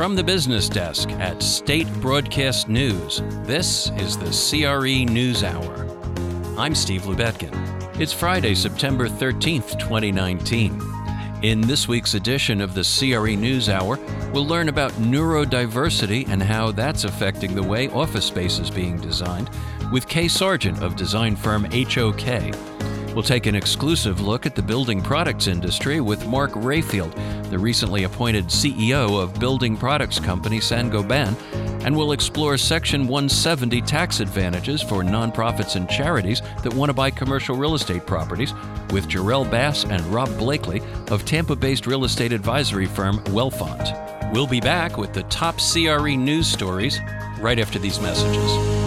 From the business desk at State Broadcast News, this is the CRE News Hour. I'm Steve Lubetkin. It's Friday, September 13th, 2019. In this week's edition of the CRE News Hour, we'll learn about neurodiversity and how that's affecting the way office space is being designed with Kay Sargent of design firm HOK. We'll take an exclusive look at the building products industry with Mark Rayfield, the recently appointed CEO of building products company Saint-Gobain, and we'll explore Section 170 tax advantages for nonprofits and charities that want to buy commercial real estate properties with Jarrell Bass and Rob Blakely of Tampa-based real estate advisory firm Wellfont. We'll be back with the top CRE news stories right after these messages.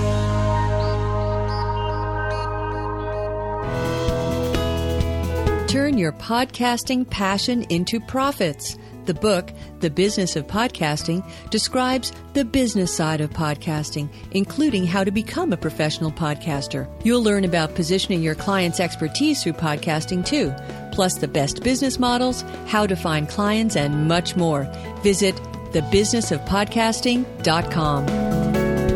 Turn your podcasting passion into profits. The book, The Business of Podcasting, describes the business side of podcasting, including how to become a professional podcaster. You'll learn about positioning your client's expertise through podcasting too, plus the best business models, how to find clients, and much more. Visit thebusinessofpodcasting.com.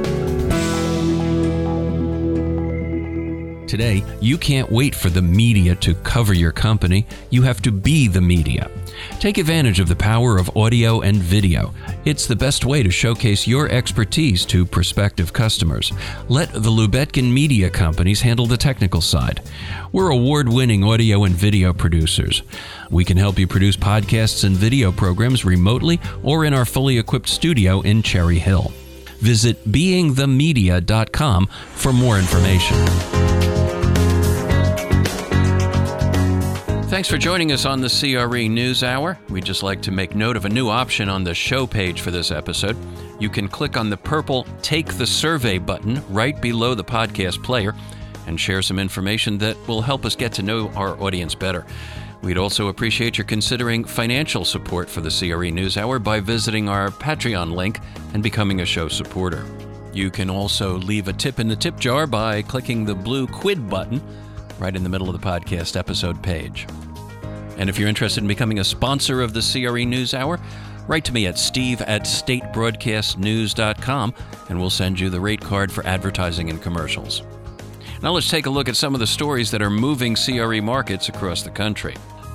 Today, you can't wait for the media to cover your company. You have to be the media. Take advantage of the power of audio and video. It's the best way to showcase your expertise to prospective customers. Let the Lubetkin Media Companies handle the technical side. We're award-winning audio and video producers. We can help you produce podcasts and video programs remotely or in our fully equipped studio in Cherry Hill. Visit beingthemedia.com for more information. Thanks for joining us on the CRE News Hour. We'd just like to make note of a new option on the show page for this episode. You can click on the purple Take the Survey button right below the podcast player and share some information that will help us get to know our audience better. We'd also appreciate your considering financial support for the CRE News Hour by visiting our Patreon link and becoming a show supporter. You can also leave a tip in the tip jar by clicking the blue quid button right in the middle of the podcast episode page. And if you're interested in becoming a sponsor of the CRE News Hour, write to me at steve@statebroadcastnews.com and we'll send you the rate card for advertising and commercials. Now let's take a look at some of the stories that are moving CRE markets across the country.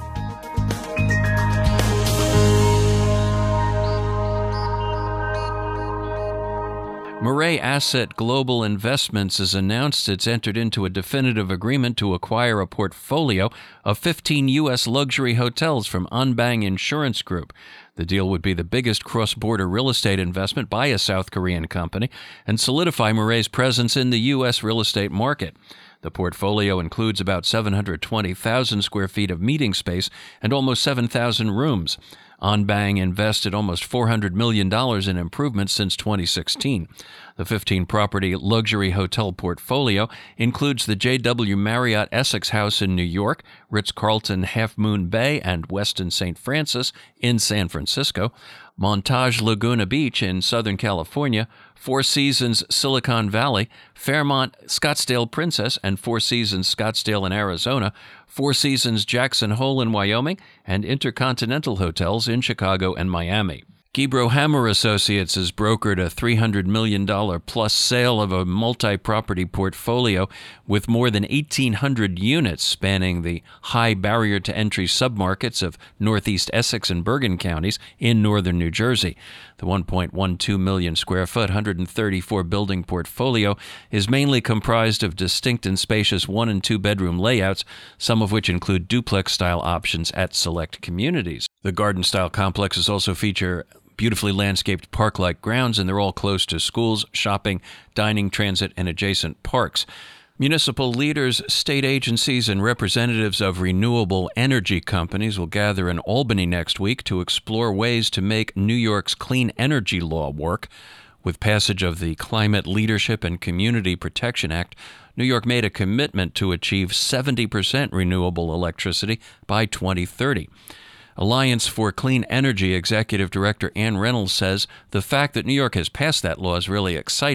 Murray Asset Global Investments has announced it's entered into a definitive agreement to acquire a portfolio of 15 U.S. luxury hotels from Anbang Insurance Group. The deal would be the biggest cross-border real estate investment by a South Korean company and solidify Murray's presence in the U.S. real estate market. The portfolio includes about 720,000 square feet of meeting space and almost 7,000 rooms. Anbang invested almost $400 million in improvements since 2016. The 15-property luxury hotel portfolio includes the JW Marriott Essex House in New York, Ritz-Carlton Half Moon Bay and Westin St. Francis in San Francisco, Montage Laguna Beach in Southern California, Four Seasons Silicon Valley, Fairmont Scottsdale Princess and Four Seasons Scottsdale in Arizona, Four Seasons Jackson Hole in Wyoming, and Intercontinental Hotels in Chicago and Miami. Gebro Hammer Associates has brokered a $300 million plus sale of a multi-property portfolio with more than 1,800 units spanning the high barrier-to-entry submarkets of Northeast Essex and Bergen counties in northern New Jersey. The 1.12 million square foot, 134-building portfolio is mainly comprised of distinct and spacious one- and two-bedroom layouts, some of which include duplex-style options at select communities. The garden-style complexes also feature beautifully landscaped park-like grounds, and they're all close to schools, shopping, dining, transit, and adjacent parks. Municipal leaders, state agencies, and representatives of renewable energy companies will gather in Albany next week to explore ways to make New York's clean energy law work. With passage of the Climate Leadership and Community Protection Act, New York made a commitment to achieve 70% renewable electricity by 2030. Alliance for Clean Energy Executive Director Ann Reynolds says the fact that New York has passed that law is really exciting,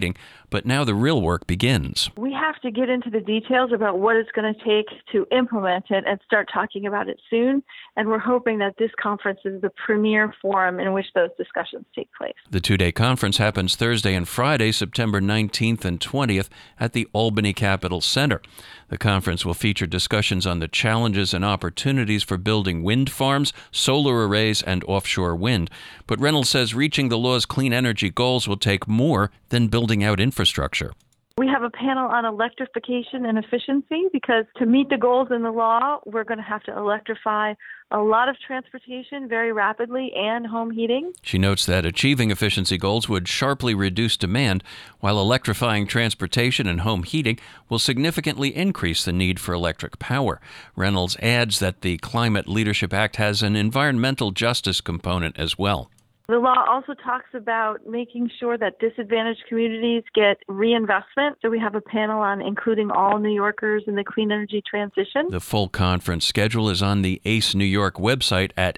But now the real work begins. We have to get into the details about what it's going to take to implement it and start talking about it soon. And we're hoping that this conference is the premier forum in which those discussions take place. The two-day conference happens Thursday and Friday, September 19th and 20th at the Albany Capitol Center. The conference will feature discussions on the challenges and opportunities for building wind farms, solar arrays, and offshore wind. But Reynolds says reaching the law's clean energy goals will take more than building out infrastructure. We have a panel on electrification and efficiency because to meet the goals in the law, we're going to have to electrify a lot of transportation very rapidly and home heating. She notes that achieving efficiency goals would sharply reduce demand, while electrifying transportation and home heating will significantly increase the need for electric power. Reynolds adds that the Climate Leadership Act has an environmental justice component as well. The law also talks about making sure that disadvantaged communities get reinvestment. So we have a panel on including all New Yorkers in the clean energy transition. The full conference schedule is on the ACE New York website at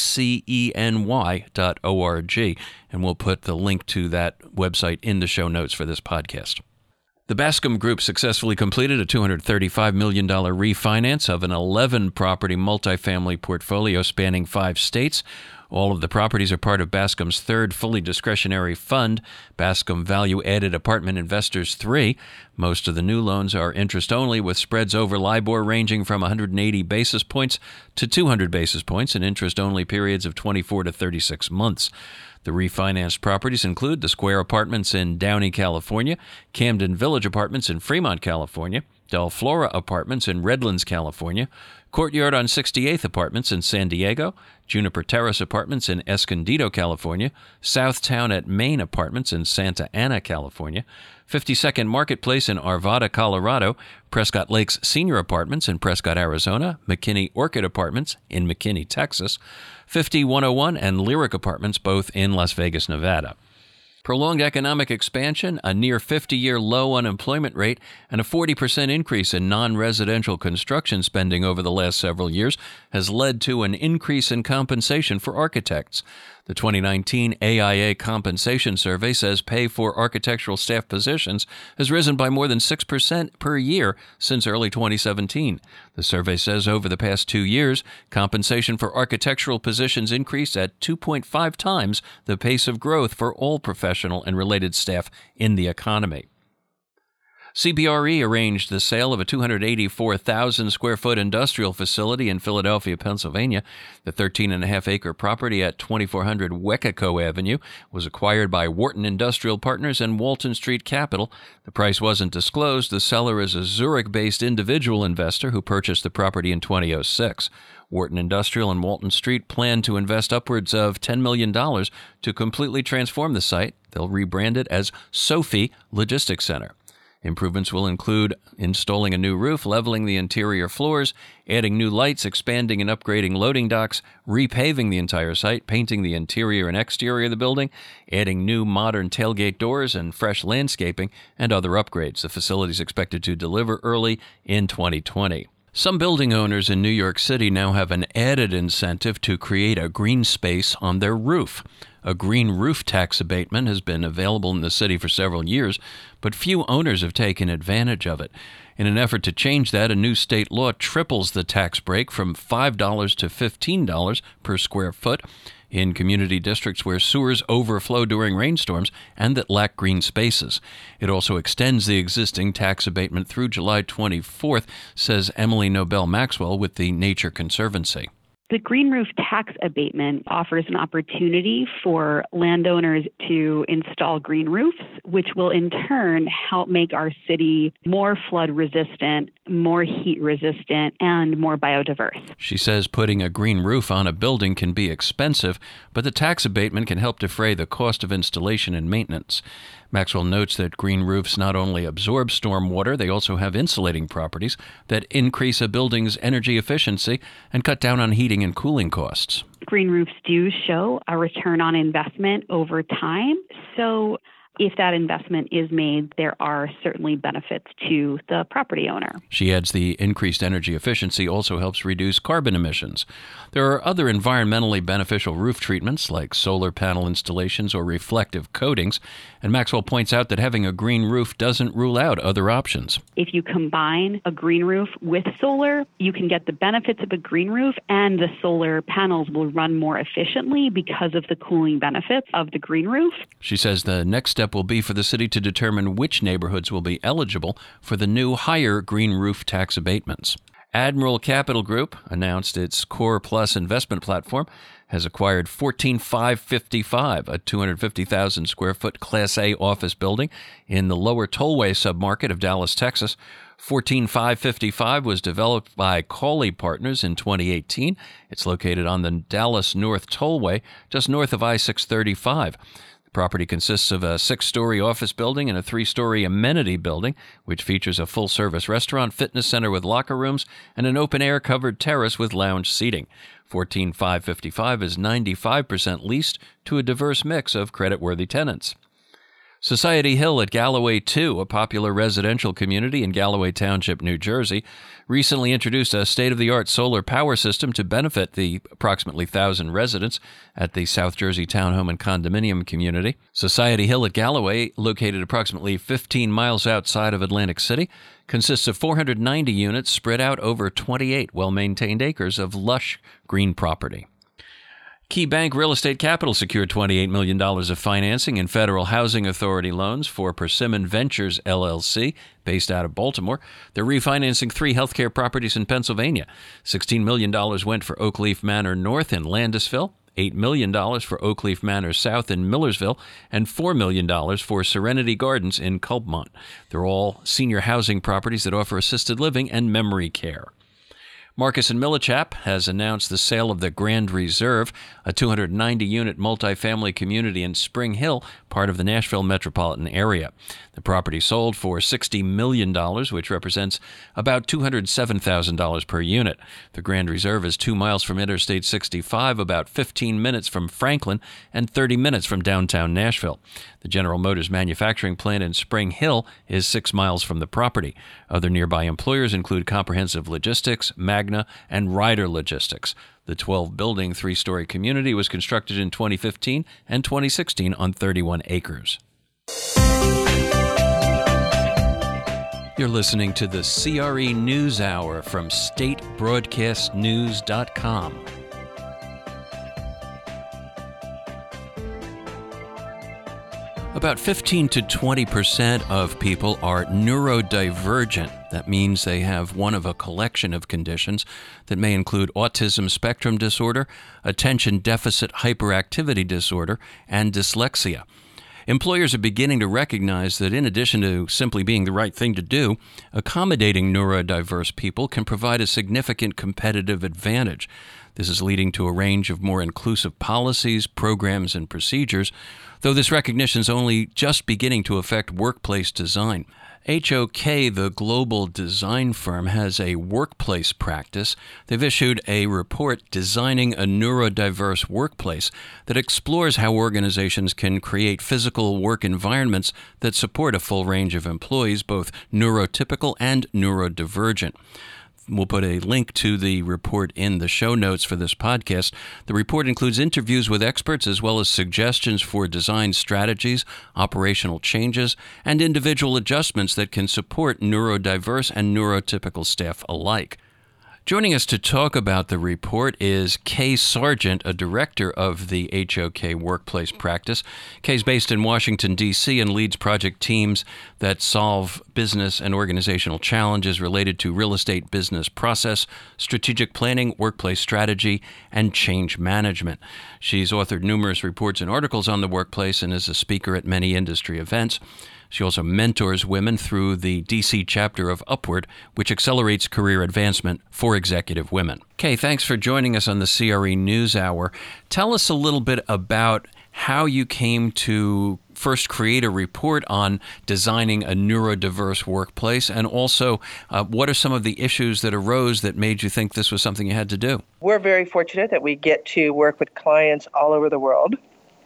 aceny.org, and we'll put the link to that website in the show notes for this podcast. The Bascom Group successfully completed a $235 million refinance of an 11-property multifamily portfolio spanning 5 states. All of the properties are part of Bascom's third fully discretionary fund, Bascom Value Added Apartment Investors 3. Most of the new loans are interest-only, with spreads over LIBOR ranging from 180 basis points to 200 basis points and interest-only periods of 24 to 36 months. The refinanced properties include the Square Apartments in Downey, California, Camden Village Apartments in Fremont, California, Del Flora Apartments in Redlands, California, Courtyard on 68th Apartments in San Diego, Juniper Terrace Apartments in Escondido, California, Southtown at Main Apartments in Santa Ana, California, 52nd Marketplace in Arvada, Colorado, Prescott Lakes Senior Apartments in Prescott, Arizona, McKinney Orchid Apartments in McKinney, Texas, 50101 and Lyric Apartments, both in Las Vegas, Nevada. Prolonged economic expansion, a near 50-year low unemployment rate, and a 40% increase in non-residential construction spending over the last several years has led to an increase in compensation for architects. The 2019 AIA Compensation Survey says pay for architectural staff positions has risen by more than 6% per year since early 2017. The survey says over the past 2 years, compensation for architectural positions increased at 2.5 times the pace of growth for all professional and related staff in the economy. CBRE arranged the sale of a 284,000-square-foot industrial facility in Philadelphia, Pennsylvania. The 13.5-acre property at 2400 Wecaco Avenue was acquired by Wharton Industrial Partners and Walton Street Capital. The price wasn't disclosed. The seller is a Zurich-based individual investor who purchased the property in 2006. Wharton Industrial and Walton Street plan to invest upwards of $10 million to completely transform the site. They'll rebrand it as Sophie Logistics Center. Improvements will include installing a new roof, leveling the interior floors, adding new lights, expanding and upgrading loading docks, repaving the entire site, painting the interior and exterior of the building, adding new modern tailgate doors and fresh landscaping, and other upgrades. The facility is expected to deliver early in 2020. Some building owners in New York City now have an added incentive to create a green space on their roof. A green roof tax abatement has been available in the city for several years, but few owners have taken advantage of it. In an effort to change that, a new state law triples the tax break from $5 to $15 per square foot in community districts where sewers overflow during rainstorms and that lack green spaces. It also extends the existing tax abatement through July 24th, says Emily Nobel Maxwell with the Nature Conservancy. The green roof tax abatement offers an opportunity for landowners to install green roofs, which will in turn help make our city more flood resistant, more heat resistant, and more biodiverse. She says putting a green roof on a building can be expensive, but the tax abatement can help defray the cost of installation and maintenance. Maxwell notes that green roofs not only absorb storm water, they also have insulating properties that increase a building's energy efficiency and cut down on heating and cooling costs. Green roofs do show a return on investment over time. So if that investment is made, there are certainly benefits to the property owner. She adds the increased energy efficiency also helps reduce carbon emissions. There are other environmentally beneficial roof treatments like solar panel installations or reflective coatings, and Maxwell points out that having a green roof doesn't rule out other options. If you combine a green roof with solar, you can get the benefits of a green roof, and the solar panels will run more efficiently because of the cooling benefits of the green roof. She says the next step will be for the city to determine which neighborhoods will be eligible for the new higher green roof tax abatements. Admiral Capital Group announced its Core Plus investment platform has acquired 14555, a 250,000 square foot Class A office building in the Lower Tollway submarket of Dallas, Texas. 14555 was developed by Cawley Partners in 2018. It's located on the Dallas North Tollway, just north of I-635. The property consists of a 6-story office building and a 3-story amenity building, which features a full-service restaurant, fitness center with locker rooms, and an open-air covered terrace with lounge seating. 14555 is 95% leased to a diverse mix of creditworthy tenants. Society Hill at Galloway 2, a popular residential community in Galloway Township, New Jersey, recently introduced a state-of-the-art solar power system to benefit the approximately 1,000 residents at the South Jersey townhome and condominium community. Society Hill at Galloway, located approximately 15 miles outside of Atlantic City, consists of 490 units spread out over 28 well-maintained acres of lush green property. Key Bank Real Estate Capital secured $28 million of financing in Federal Housing Authority loans for Persimmon Ventures, LLC, based out of Baltimore. They're refinancing 3 healthcare properties in Pennsylvania. $16 million went for Oakleaf Manor North in Landisville, $8 million for Oakleaf Manor South in Millersville, and $4 million for Serenity Gardens in Culpmont. They're all senior housing properties that offer assisted living and memory care. Marcus & Millichap has announced the sale of the Grand Reserve, a 290-unit multifamily community in Spring Hill, part of the Nashville metropolitan area. The property sold for $60 million, which represents about $207,000 per unit. The Grand Reserve is 2 miles from Interstate 65, about 15 minutes from Franklin, and 30 minutes from downtown Nashville. The General Motors manufacturing plant in Spring Hill is 6 miles from the property. Other nearby employers include Comprehensive Logistics, Magna, and Ryder Logistics. The 12-building, 3-story community was constructed in 2015 and 2016 on 31 acres. You're listening to the CRE News Hour from StateBroadcastNews.com. About 15 to 20% of people are neurodivergent. That means they have one of a collection of conditions that may include autism spectrum disorder, attention deficit hyperactivity disorder, and dyslexia. Employers are beginning to recognize that in addition to simply being the right thing to do, accommodating neurodiverse people can provide a significant competitive advantage. This is leading to a range of more inclusive policies, programs, and procedures, though this recognition is only just beginning to affect workplace design. HOK, the global design firm, has a workplace practice. They've issued a report, Designing a Neurodiverse Workplace, that explores how organizations can create physical work environments that support a full range of employees, both neurotypical and neurodivergent. We'll put a link to the report in the show notes for this podcast. The report includes interviews with experts as well as suggestions for design strategies, operational changes, and individual adjustments that can support neurodiverse and neurotypical staff alike. Joining us to talk about the report is Kay Sargent, a director of the HOK Workplace Practice. Kay's based in Washington, D.C., and leads project teams that solve business and organizational challenges related to real estate business process, strategic planning, workplace strategy, and change management. She's authored numerous reports and articles on the workplace and is a speaker at many industry events. She also mentors women through the D.C. chapter of Upward, which accelerates career advancement for executive women. Kay, thanks for joining us on the CRE News Hour. Tell us a little bit about how you came to first create a report on designing a neurodiverse workplace, and also what are some of the issues that arose that made you think this was something you had to do? We're very fortunate that we get to work with clients all over the world.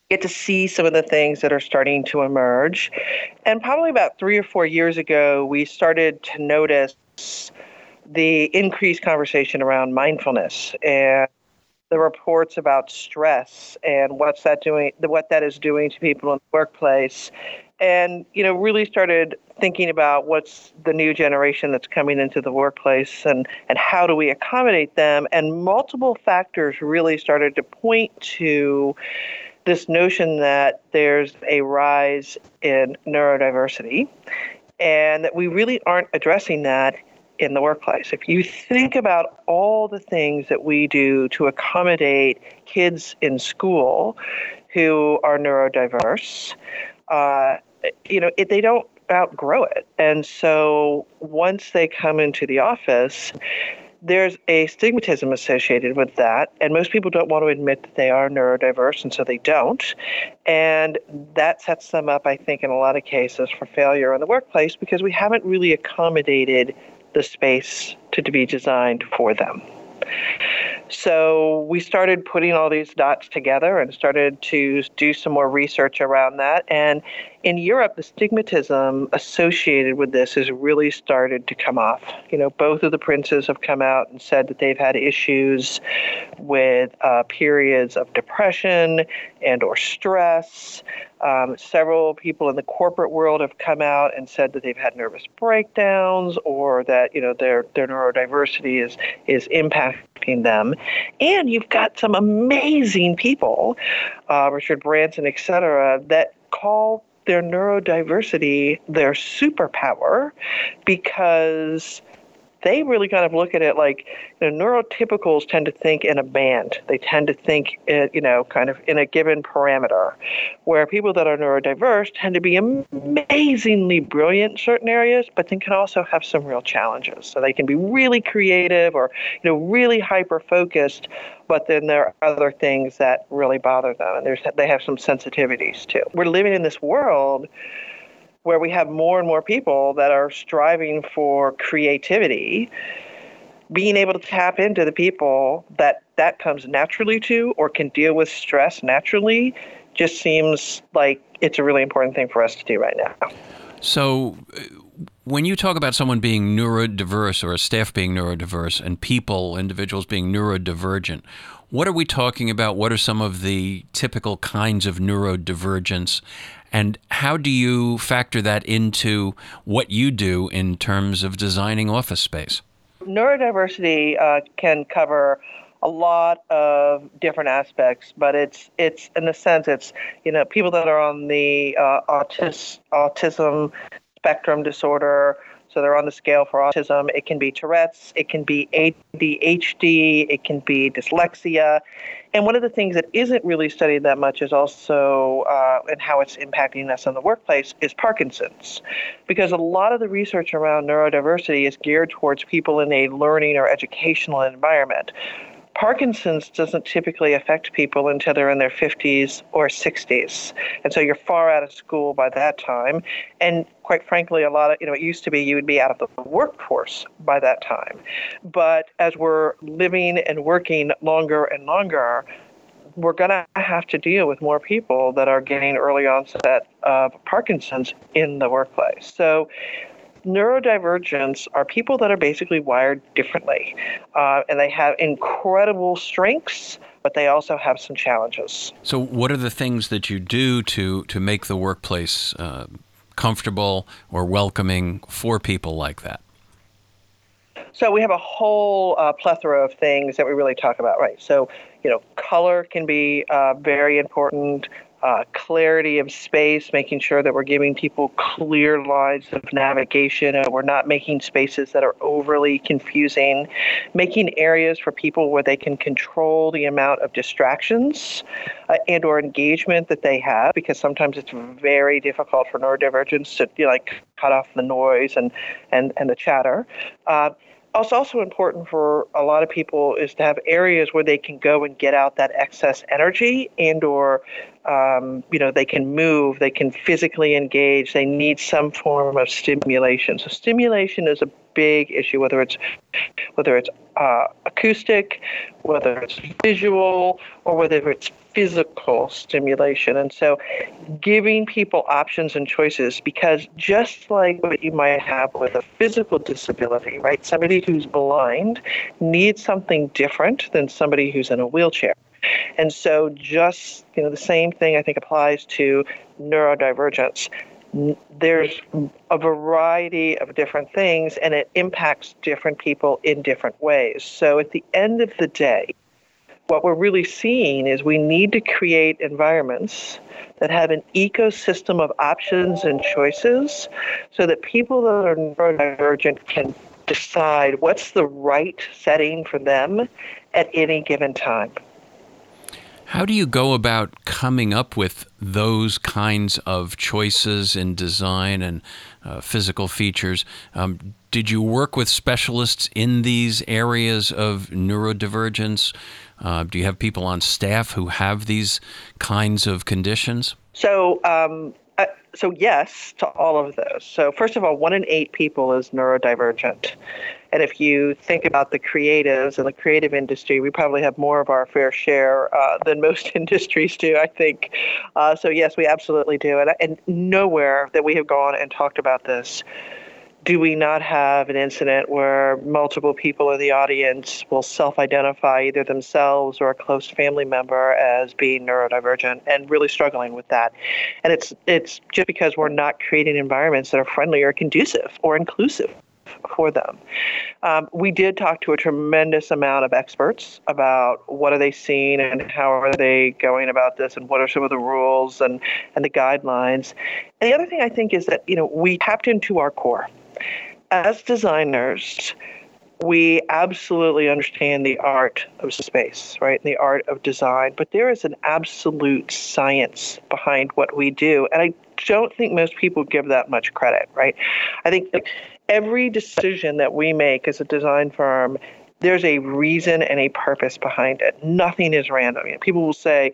get to see some of the things that are starting to emerge. And probably about 3 or 4 years ago, we started to notice the increased conversation around mindfulness and the reports about stress and what that is doing to people in the workplace. And, really started thinking about what's the new generation that's coming into the workplace and how do we accommodate them. And multiple factors really started to point to this notion that there's a rise in neurodiversity and that we really aren't addressing that in the workplace. If you think about all the things that we do to accommodate kids in school who are neurodiverse, they don't outgrow it. And so once they come into the office, there's a stigmatism associated with that, and most people don't want to admit that they are neurodiverse, and so they don't. And that sets them up, I think, in a lot of cases for failure in the workplace because we haven't really accommodated the space to be designed for them. So we started putting all these dots together and started to do some more research around that. And in Europe, the stigmatism associated with this has really started to come off. Both of the princes have come out and said that they've had issues with periods of depression and or stress. Several people in the corporate world have come out and said that they've had nervous breakdowns or that their neurodiversity is impacting them. And you've got some amazing people, Richard Branson, et cetera, that call their neurodiversity their superpower because they really kind of look at it like neurotypicals tend to think in a band. They tend to think, kind of in a given parameter, where people that are neurodiverse tend to be amazingly brilliant in certain areas, but then can also have some real challenges. So they can be really creative or, really hyper-focused, but then there are other things that really bother them, and they have some sensitivities too. We're living in this world where we have more and more people that are striving for creativity, being able to tap into the people that comes naturally to or can deal with stress naturally just seems like it's a really important thing for us to do right now. So when you talk about someone being neurodiverse or a staff being neurodiverse and individuals being neurodivergent, what are we talking about? What are some of the typical kinds of neurodivergence? And how do you factor that into what you do in terms of designing office space? Neurodiversity can cover a lot of different aspects, but it's in a sense, it's people that are on the autism spectrum disorder. So they're on the scale for autism. It can be Tourette's, it can be ADHD, it can be dyslexia. And one of the things that isn't really studied that much is also, and how it's impacting us in the workplace, is Parkinson's. Because a lot of the research around neurodiversity is geared towards people in a learning or educational environment. Parkinson's doesn't typically affect people until they're in their 50s or 60s. And so you're far out of school by that time. And quite frankly, it used to be you would be out of the workforce by that time. But as we're living and working longer and longer, we're going to have to deal with more people that are getting early onset of Parkinson's in the workplace. So neurodivergents are people that are basically wired differently, and they have incredible strengths, but they also have some challenges. So what are the things that you do to make the workplace comfortable or welcoming for people like that? So we have a whole plethora of things that we really talk about, right? So, color can be very important. Clarity of space, making sure that we're giving people clear lines of navigation and we're not making spaces that are overly confusing, making areas for people where they can control the amount of distractions and or engagement that they have, because sometimes it's very difficult for neurodivergents to cut off the noise and the chatter. What's also important for a lot of people is to have areas where they can go and get out that excess energy and or They can move, they can physically engage, they need some form of stimulation. So stimulation is a big issue, whether it's acoustic, whether it's visual, or whether it's physical stimulation. And so giving people options and choices, because just like what you might have with a physical disability, right? Somebody who's blind needs something different than somebody who's in a wheelchair. And so just, the same thing I think applies to neurodivergence. There's a variety of different things, and it impacts different people in different ways. So at the end of the day, what we're really seeing is we need to create environments that have an ecosystem of options and choices so that people that are neurodivergent can decide what's the right setting for them at any given time. How do you go about coming up with those kinds of choices in design and physical features? Did you work with specialists in these areas of neurodivergence? Do you have people on staff who have these kinds of conditions? So yes to all of those. So first of all, 1 in 8 people is neurodivergent. And if you think about the creatives and the creative industry, we probably have more of our fair share than most industries do, I think. So yes, we absolutely do. And nowhere that we have gone and talked about this do we not have an incident where multiple people in the audience will self-identify either themselves or a close family member as being neurodivergent and really struggling with that. And it's just because we're not creating environments that are friendly or conducive or inclusive for them. We did talk to a tremendous amount of experts about what are they seeing and how are they going about this and what are some of the rules and the guidelines. And the other thing I think is that, we tapped into our core. As designers, we absolutely understand the art of space, right? And the art of design, but there is an absolute science behind what we do. And I don't think most people give that much credit, right? I think every decision that we make as a design firm, there's a reason and a purpose behind it. Nothing is random. People will say,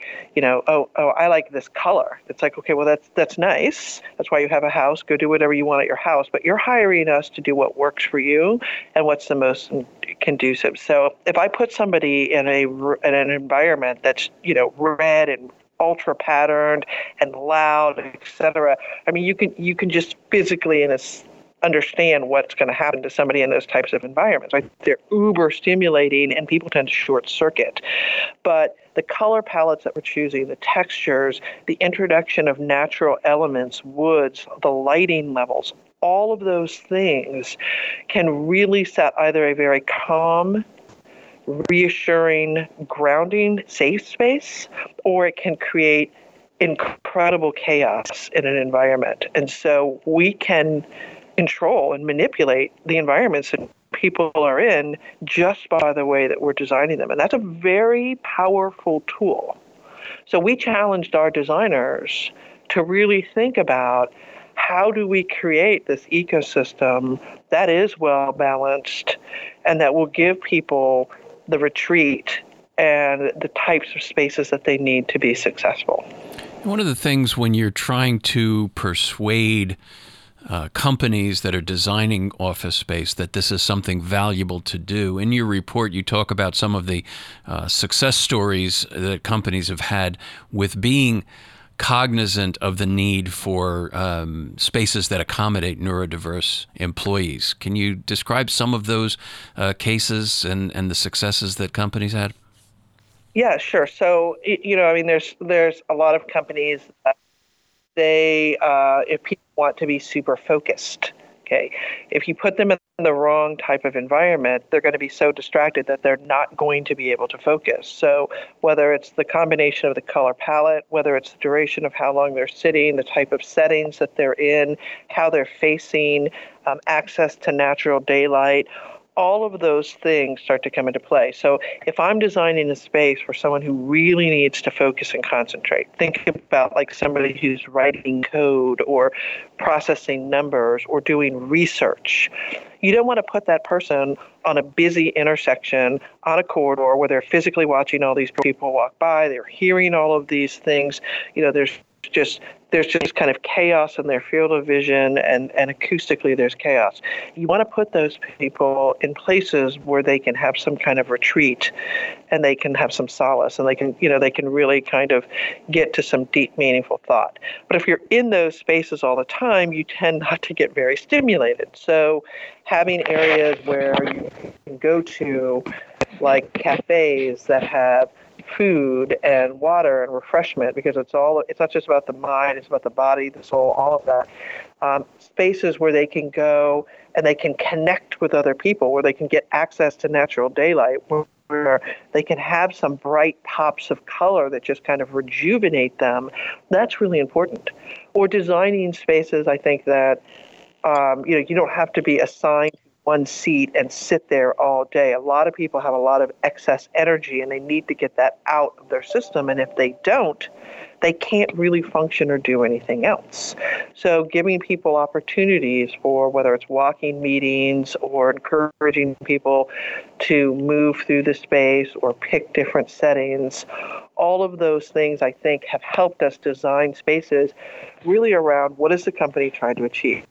I like this color. It's like, okay, well, that's nice. That's why you have a house. Go do whatever you want at your house. But you're hiring us to do what works for you and what's the most conducive. So if I put somebody in an environment that's, red and ultra patterned and loud, etc. You can just physically understand what's going to happen to somebody in those types of environments. Right? They're uber stimulating, and people tend to short circuit. But the color palettes that we're choosing, the textures, the introduction of natural elements, woods, the lighting levels, all of those things can really set either a very calm, reassuring, grounding, safe space, or it can create incredible chaos in an environment. And so we can control and manipulate the environments that people are in just by the way that we're designing them. And that's a very powerful tool. So we challenged our designers to really think about how do we create this ecosystem that is well balanced and that will give people the retreat and the types of spaces that they need to be successful. One of the things when you're trying to persuade companies that are designing office space that this is something valuable to do. In your report, you talk about some of the success stories that companies have had with being cognizant of the need for spaces that accommodate neurodiverse employees. Can you describe some of those cases and the successes that companies had? Yeah, sure. So, there's a lot of companies that if people want to be super focused, okay, if you put them in the wrong type of environment, they're going to be so distracted that they're not going to be able to focus. So whether it's the combination of the color palette, whether it's the duration of how long they're sitting, the type of settings that they're in, how they're facing, access to natural daylight, all of those things start to come into play. So if I'm designing a space for someone who really needs to focus and concentrate, think about like somebody who's writing code or processing numbers or doing research. You don't want to put that person on a busy intersection on a corridor where they're physically watching all these people walk by, they're hearing all of these things. There's just kind of chaos in their field of vision, and acoustically there's chaos. You want to put those people in places where they can have some kind of retreat and they can have some solace, and they can really kind of get to some deep, meaningful thought. But if you're in those spaces all the time, you tend not to get very stimulated. So having areas where you can go to, like cafes that have food and water and refreshment, because it's not just about the mind, it's about the body, the soul, all of that. Spaces where they can go and they can connect with other people, where they can get access to natural daylight, where they can have some bright pops of color that just kind of rejuvenate them. That's really important. Or designing spaces, I think that you don't have to be assigned one seat and sit there all day. A lot of people have a lot of excess energy and they need to get that out of their system. And if they don't, they can't really function or do anything else. So giving people opportunities for whether it's walking meetings or encouraging people to move through the space or pick different settings, all of those things I think have helped us design spaces really around what is the company trying to achieve.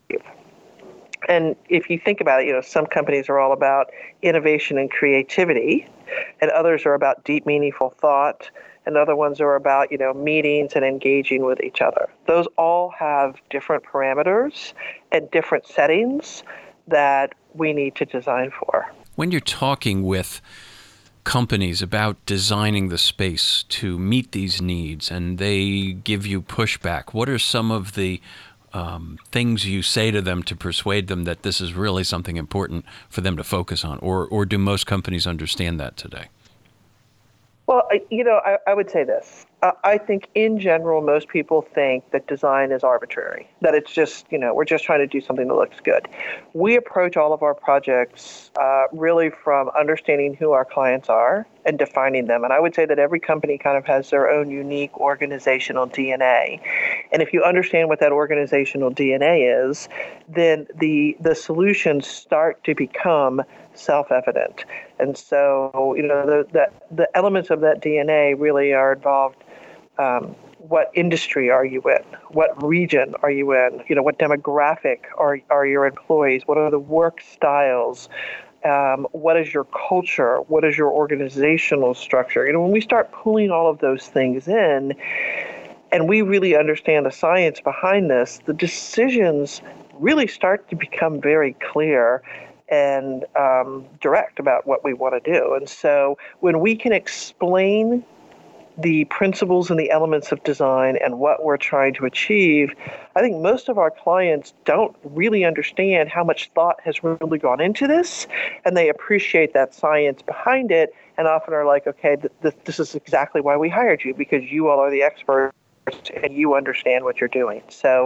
And if you think about it, some companies are all about innovation and creativity, and others are about deep, meaningful thought, and other ones are about, meetings and engaging with each other. Those all have different parameters and different settings that we need to design for. When you're talking with companies about designing the space to meet these needs and they give you pushback, what are some of the things you say to them to persuade them that this is really something important for them to focus on? Or do most companies understand that today? Well, I would say this. I think in general, most people think that design is arbitrary, that it's just, we're just trying to do something that looks good. We approach all of our projects really from understanding who our clients are and defining them. And I would say that every company kind of has their own unique organizational DNA. And if you understand what that organizational DNA is, then the solutions start to become self-evident. And so, the elements of that DNA really are involved. What industry are you in? What region are you in? What demographic are your employees? What are the work styles? What is your culture? What is your organizational structure? When we start pulling all of those things in, and we really understand the science behind this, the decisions really start to become very clear and direct about what we want to do. And so when we can explain the principles and the elements of design and what we're trying to achieve, I think most of our clients don't really understand how much thought has really gone into this, and they appreciate that science behind it, and often are like, okay, this is exactly why we hired you, because you all are the experts and you understand what you're doing. So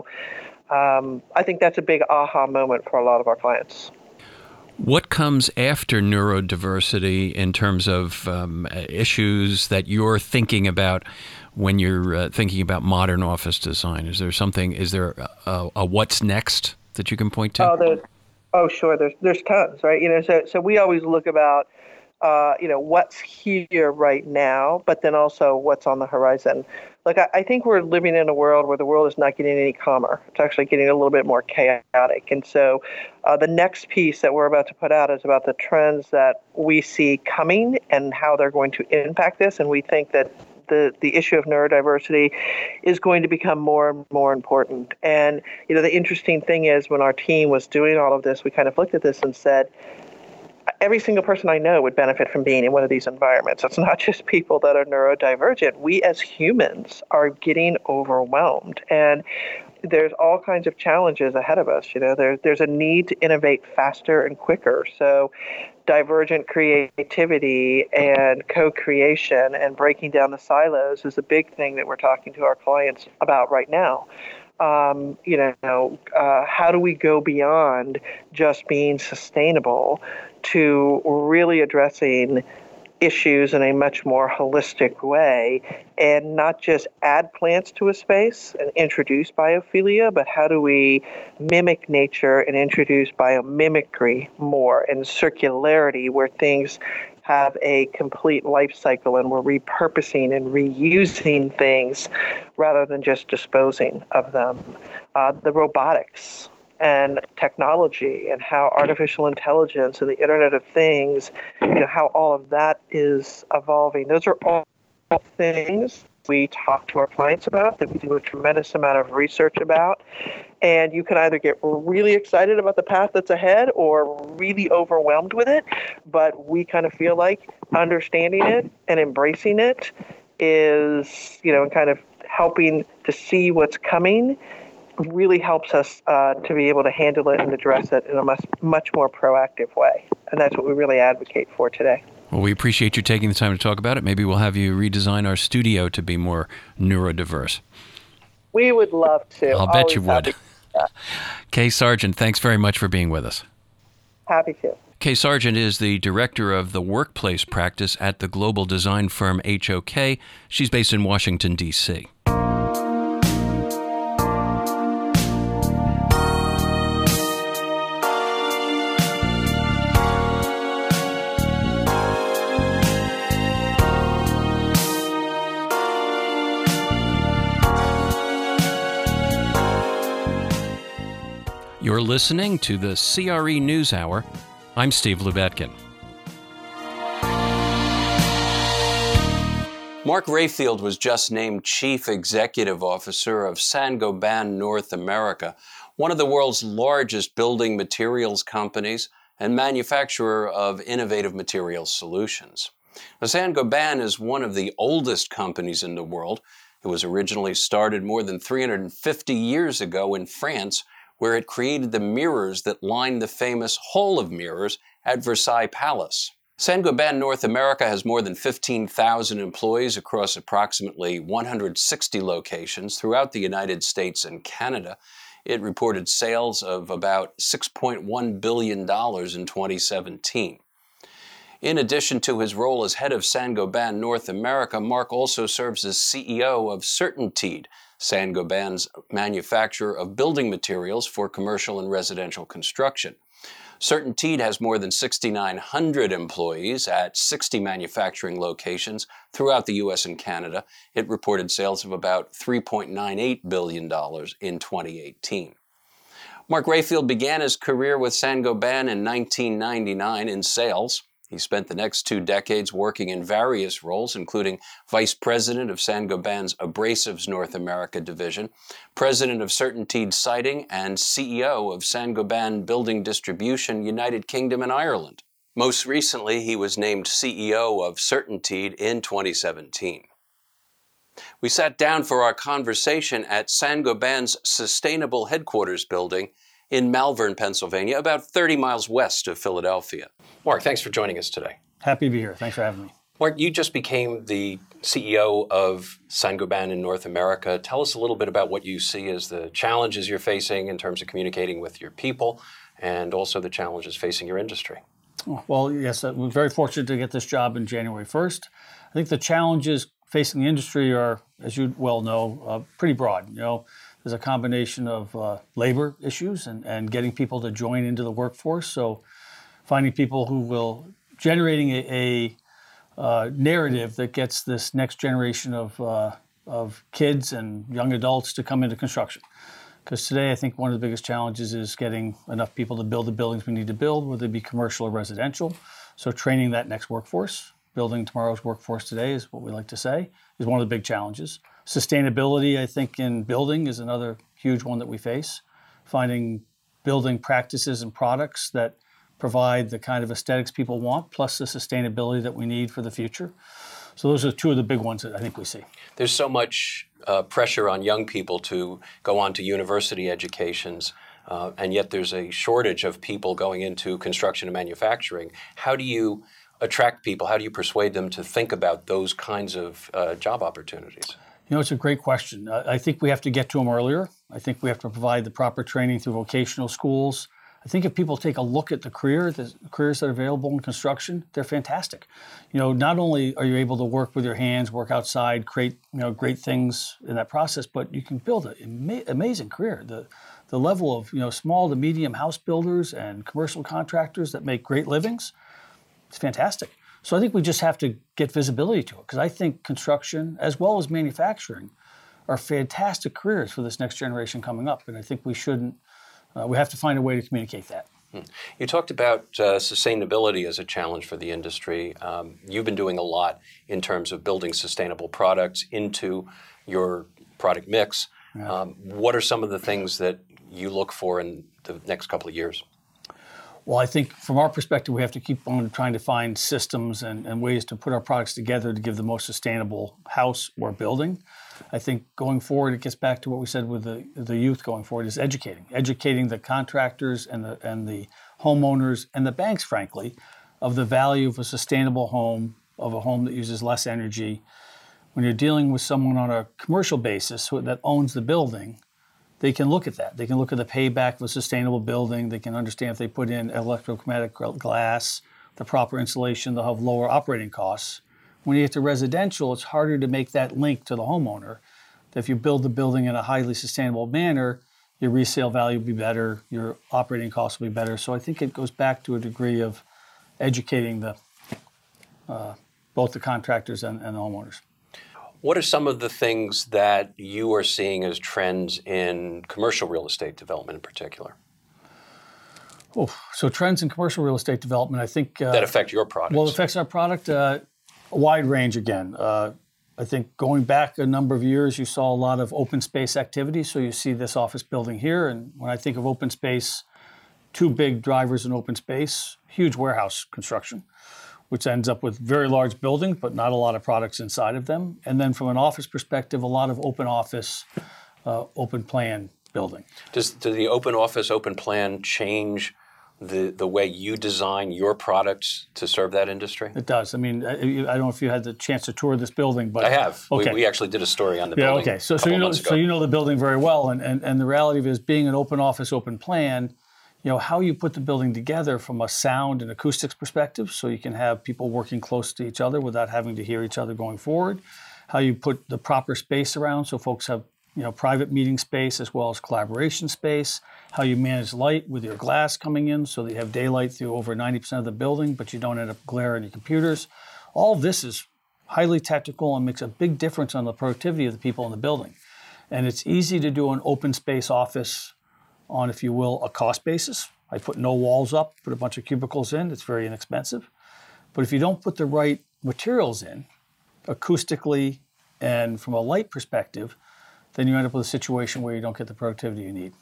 I think that's a big aha moment for a lot of our clients. What comes after neurodiversity in terms of issues that you're thinking about when you're thinking about modern office design? Is there a what's next that you can point to? Sure. There's tons, right? So we always look about, what's here right now, but then also what's on the horizon. Like, I think we're living in a world where the world is not getting any calmer. It's actually getting a little bit more chaotic. And so the next piece that we're about to put out is about the trends that we see coming and how they're going to impact this. And we think that the issue of neurodiversity is going to become more and more important. And, the interesting thing is, when our team was doing all of this, we kind of looked at this and said, every single person I know would benefit from being in one of these environments. It's not just people that are neurodivergent. We as humans are getting overwhelmed, and there's all kinds of challenges ahead of us. There's a need to innovate faster and quicker. So divergent creativity and co-creation and breaking down the silos is a big thing that we're talking to our clients about right now. How do we go beyond just being sustainable to really addressing issues in a much more holistic way and not just add plants to a space and introduce biophilia, but how do we mimic nature and introduce biomimicry more and circularity where things have a complete life cycle and we're repurposing and reusing things rather than just disposing of them. The robotics and technology and how artificial intelligence and the Internet of Things, how all of that is evolving. Those are all things we talk to our clients about, that we do a tremendous amount of research about. And you can either get really excited about the path that's ahead or really overwhelmed with it. But we kind of feel like understanding it and embracing it is, and kind of helping to see what's coming really helps us to be able to handle it and address it in a much more proactive way. And that's what we really advocate for today. Well, we appreciate you taking the time to talk about it. Maybe we'll have you redesign our studio to be more neurodiverse. We would love to. I'll bet you would. Kay Sargent, thanks very much for being with us. Happy to. Kay Sargent is the director of the workplace practice at the global design firm HOK. She's based in Washington, D.C. You're listening to the CRE News Hour. I'm Steve Lubetkin. Mark Rayfield was just named Chief Executive Officer of Saint-Gobain North America, one of the world's largest building materials companies and manufacturer of innovative materials solutions. Now, Saint-Gobain is one of the oldest companies in the world. It was originally started more than 350 years ago in France, where it created the mirrors that line the famous Hall of Mirrors at Versailles Palace. Saint-Gobain North America has more than 15,000 employees across approximately 160 locations throughout the United States and Canada. It reported sales of about $6.1 billion in 2017. In addition to his role as head of Saint-Gobain North America, Mark also serves as CEO of CertainTeed, Saint-Gobain's manufacturer of building materials for commercial and residential construction. CertainTeed has more than 6,900 employees at 60 manufacturing locations throughout the U.S. and Canada. It reported sales of about $3.98 billion in 2018. Mark Rayfield began his career with Saint-Gobain in 1999 in sales. He spent the next 2 decades working in various roles, including Vice President of Saint-Gobain's Abrasives North America division, President of CertainTeed Siding, and CEO of Saint-Gobain Building Distribution, United Kingdom and Ireland. Most recently, he was named CEO of CertainTeed in 2017. We sat down for our conversation at Saint-Gobain's Sustainable Headquarters building in Malvern, Pennsylvania, about 30 miles west of Philadelphia. Mark, thanks for joining us today. Happy to be here. Thanks for having me. Mark, you just became the CEO of Saint-Gobain in North America. Tell us a little bit about what you see as the challenges you're facing in terms of communicating with your people and also the challenges facing your industry. Well, yes, we're very fortunate to get this job in January 1st. I think the challenges facing the industry are, as you well know, pretty broad. There's a combination of labor issues and getting people to join into the workforce. So finding people who will, generating a narrative that gets this next generation of kids and young adults to come into construction. Because today I think one of the biggest challenges is getting enough people to build the buildings we need to build, whether it be commercial or residential. So training that next workforce, building tomorrow's workforce today is what we like to say, is one of the big challenges. Sustainability, I think, in building is another huge one that we face. Finding building practices and products that provide the kind of aesthetics people want, plus the sustainability that we need for the future. So those are 2 of the big ones that I think we see. There's so much pressure on young people to go on to university educations, and yet there's a shortage of people going into construction and manufacturing. How do you attract people? How do you persuade them to think about those kinds of job opportunities? It's a great question. I think we have to get to them earlier. I think we have to provide the proper training through vocational schools. I think if people take a look at the careers that are available in construction, they're fantastic. Not only are you able to work with your hands, work outside, create great things in that process, but you can build an amazing career. The level of small to medium house builders and commercial contractors that make great livings, it's fantastic. So I think we just have to get visibility to it, because I think construction as well as manufacturing are fantastic careers for this next generation coming up, and I think we have to find a way to communicate that. You talked about sustainability as a challenge for the industry. You've been doing a lot in terms of building sustainable products into your product mix. Yeah. What are some of the things that you look for in the next couple of years? Well, I think from our perspective, we have to keep on trying to find systems and ways to put our products together to give the most sustainable house or building. I think going forward, it gets back to what we said with the youth going forward, is educating the contractors and the homeowners and the banks, frankly, of the value of a sustainable home, of a home that uses less energy. When you're dealing with someone on a commercial basis that owns the building, they can look at that. They can look at the payback of a sustainable building. They can understand if they put in electrochromatic glass, the proper insulation, they'll have lower operating costs. When you get to residential, it's harder to make that link to the homeowner. If you build the building in a highly sustainable manner, your resale value will be better, your operating costs will be better. So I think it goes back to a degree of educating both the contractors and the homeowners. What are some of the things that you are seeing as trends in commercial real estate development in particular? So trends in commercial real estate development, I think... that affect your products. Well, it affects our product, a wide range again. I think going back a number of years, you saw a lot of open space activity. So you see this office building here. And when I think of open space, two big drivers in open space, huge warehouse construction, which ends up with very large buildings, but not a lot of products inside of them. And then from an office perspective, a lot of open office, open plan building. Does the open office, open plan change the way you design your products to serve that industry? It does. I mean, I don't know if you had the chance to tour this building, but... I have. Okay. We actually did a story on the building. Yeah, okay. So you know the building very well, and the reality of it is, being an open office, open plan, how you put the building together from a sound and acoustics perspective, so you can have people working close to each other without having to hear each other going forward. How you put the proper space around so folks have private meeting space as well as collaboration space. How you manage light with your glass coming in so that you have daylight through over 90% of the building, but you don't end up glare on your computers. All of this is highly technical and makes a big difference on the productivity of the people in the building. And it's easy to do an open space office on, if you will, a cost basis. I put no walls up, put a bunch of cubicles in. It's very inexpensive. But if you don't put the right materials in, acoustically and from a light perspective, then you end up with a situation where you don't get the productivity you need.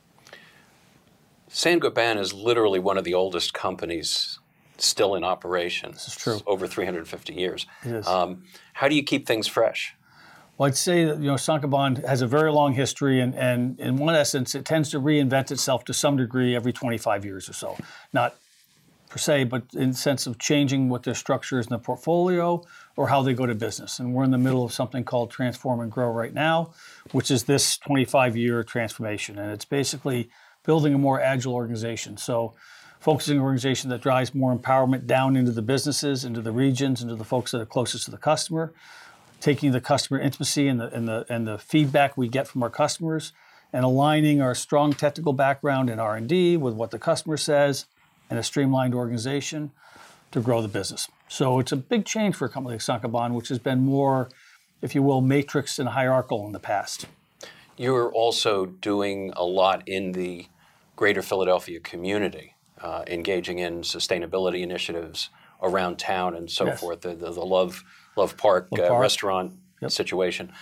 Saint-Gobain is literally one of the oldest companies still in operation. This is true. It's over 350 years. It is. How do you keep things fresh? Well, I'd say that Saint-Gobain has a very long history, and in one essence, it tends to reinvent itself to some degree every 25 years or so. Not per se, but in the sense of changing what their structure is in the portfolio or how they go to business. And we're in the middle of something called Transform and Grow right now, which is this 25-year transformation. And it's basically building a more agile organization. So focusing on an organization that drives more empowerment down into the businesses, into the regions, into the folks that are closest to the customer, taking the customer intimacy and the feedback we get from our customers, and aligning our strong technical background in R&D with what the customer says, and a streamlined organization to grow the business. So it's a big change for a company like Saint-Gobain, which has been more, if you will, matrixed and hierarchical in the past. You're also doing a lot in the greater Philadelphia community, engaging in sustainability initiatives around town and so forth, the Love Park restaurant situation.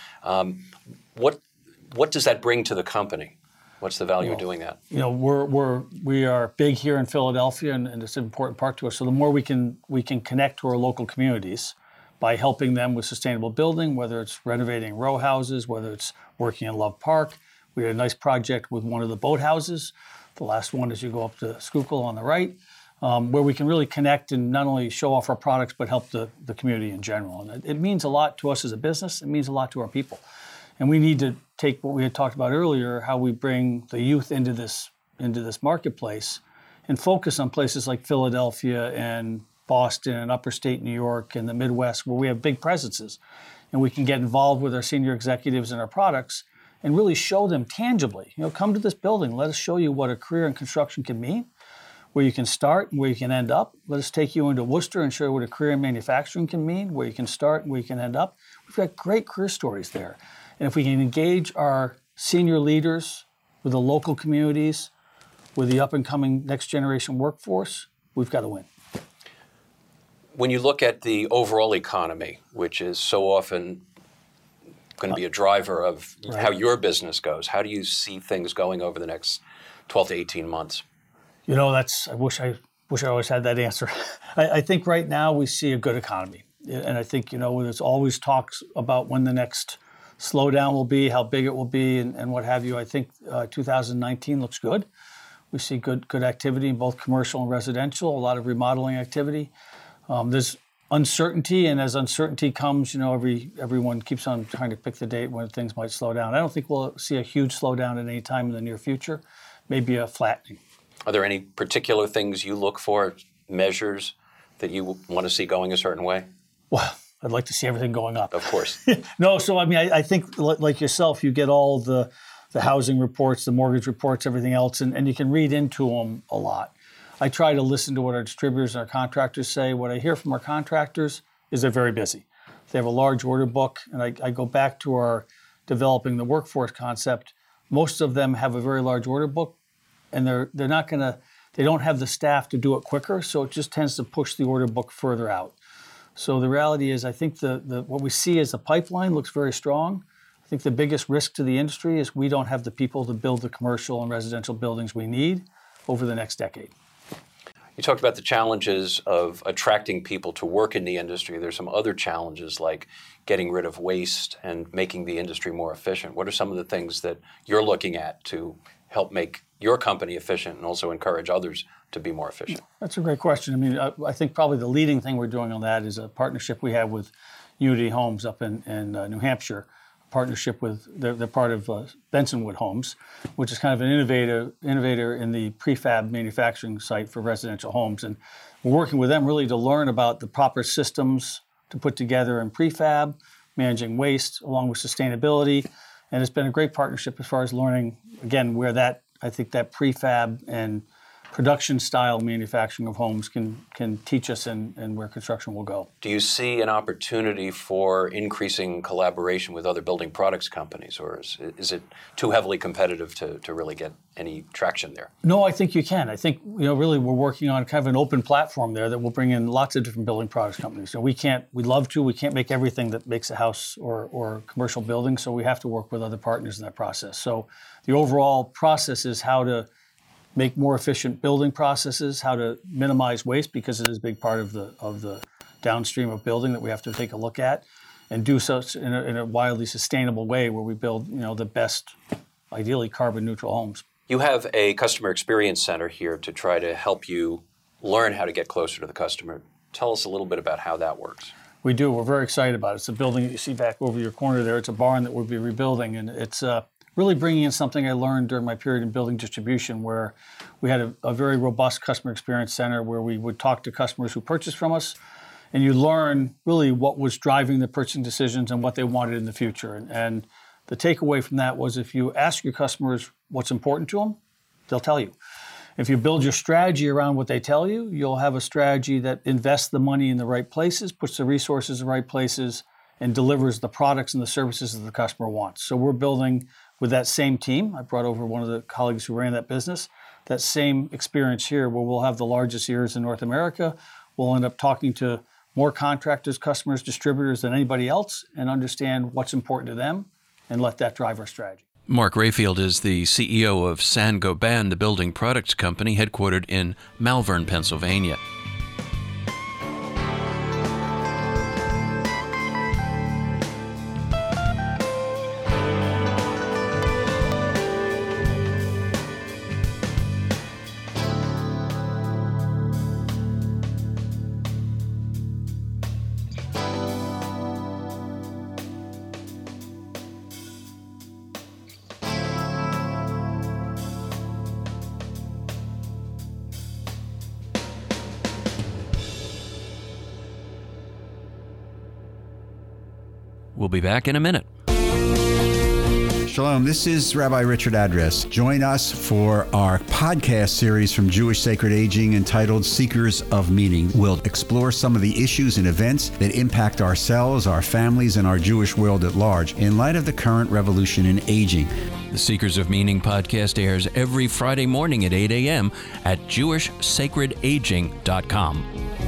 What does that bring to the company? What's the value of doing that? We are big here in Philadelphia, and it's an important part to us. So the more we can connect to our local communities by helping them with sustainable building, whether it's renovating row houses, whether it's working in Love Park. We had a nice project with one of the boathouses. The last one as you go up to Schuylkill on the right, where we can really connect and not only show off our products, but help the community in general. And it means a lot to us as a business. It means a lot to our people. And we need to take what we had talked about earlier, how we bring the youth into this marketplace and focus on places like Philadelphia and Boston and upper state New York and the Midwest where we have big presences. And we can get involved with our senior executives and our products and really show them tangibly, come to this building, let us show you what a career in construction can mean, where you can start and where you can end up. Let us take you into Worcester and show you what a career in manufacturing can mean, where you can start and where you can end up. We've got great career stories there. And if we can engage our senior leaders with the local communities, with the up-and-coming next-generation workforce, we've got to win. When you look at the overall economy, which is so often going to be a driver of how your business goes, how do you see things going over the next 12 to 18 months? I wish I always had that answer. I think right now we see a good economy. And I think, there's always talks about when the next slowdown will be, how big it will be, and what have you. I think 2019 looks good. We see good activity in both commercial and residential, a lot of remodeling activity. There's uncertainty, and as uncertainty comes, everyone keeps on trying to pick the date when things might slow down. I don't think we'll see a huge slowdown at any time in the near future, maybe a flattening. Are there any particular things you look for, measures that you want to see going a certain way? Well, I'd like to see everything going up. Of course. No, so I think like yourself, you get all the housing reports, the mortgage reports, everything else, and you can read into them a lot. I try to listen to what our distributors and our contractors say. What I hear from our contractors is they're very busy. They have a large order book, and I go back to our developing the workforce concept. Most of them have a very large order book, and they don't have the staff to do it quicker, so it just tends to push the order book further out. So the reality is, I think what we see as the pipeline looks very strong. I think the biggest risk to the industry is we don't have the people to build the commercial and residential buildings we need over the next decade. You talked about the challenges of attracting people to work in the industry. There's some other challenges like getting rid of waste and making the industry more efficient. What are some of the things that you're looking at to help make your company efficient and also encourage others to be more efficient? That's a great question. I think probably the leading thing we're doing on that is a partnership we have with Unity Homes up in New Hampshire. Partnership with, they're part of Bensonwood Homes, which is kind of an innovator in the prefab manufacturing site for residential homes. And we're working with them really to learn about the proper systems to put together in prefab, managing waste along with sustainability. And it's been a great partnership as far as learning, again, where I think that prefab and production style manufacturing of homes can teach us and where construction will go. Do you see an opportunity for increasing collaboration with other building products companies, or is it too heavily competitive to really get any traction there? No, I think you can. I think really we're working on kind of an open platform there that will bring in lots of different building products companies. So we can't make everything that makes a house or commercial building, so we have to work with other partners in that process. So the overall process is how to make more efficient building processes, how to minimize waste, because it is a big part of the downstream of building that we have to take a look at, and do so in a wildly sustainable way where we build the best, ideally carbon neutral homes. You have a customer experience center here to try to help you learn how to get closer to the customer. Tell us a little bit about how that works. We do. We're very excited about it. It's a building that you see back over your corner there. It's a barn that we'll be rebuilding, and it's really bringing in something I learned during my period in building distribution, where we had a very robust customer experience center where we would talk to customers who purchased from us, and you learn really what was driving the purchasing decisions and what they wanted in the future. And the takeaway from that was, if you ask your customers what's important to them, they'll tell you. If you build your strategy around what they tell you, you'll have a strategy that invests the money in the right places, puts the resources in the right places, and delivers the products and the services that the customer wants. So we're building with that same team. I brought over one of the colleagues who ran that business. That same experience here, where we'll have the largest ears in North America. We'll end up talking to more contractors, customers, distributors than anybody else, and understand what's important to them and let that drive our strategy. Mark Rayfield is the CEO of Saint-Gobain, the building products company headquartered in Malvern, Pennsylvania. We'll be back in a minute. Shalom, this is Rabbi Richard Address. Join us for our podcast series from Jewish Sacred Aging entitled Seekers of Meaning. We'll explore some of the issues and events that impact ourselves, our families, and our Jewish world at large in light of the current revolution in aging. The Seekers of Meaning podcast airs every Friday morning at 8 a.m. at jewishsacredaging.com.